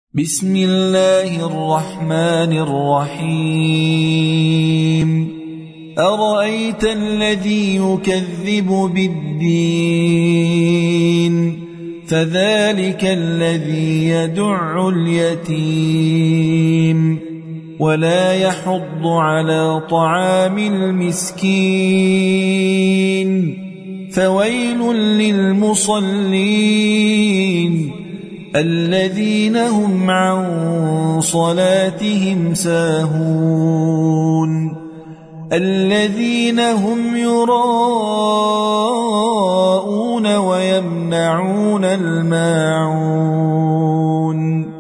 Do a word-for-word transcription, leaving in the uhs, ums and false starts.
بسم الله الرحمن الرحيم أرأيت الذي يكذب بالدين فذلك الذي يدع اليتيم ولا يحض على طعام المسكين فويل للمصلين الذين هم عن صلاتهم ساهون الذين هم يراءون ويمنعون الماعون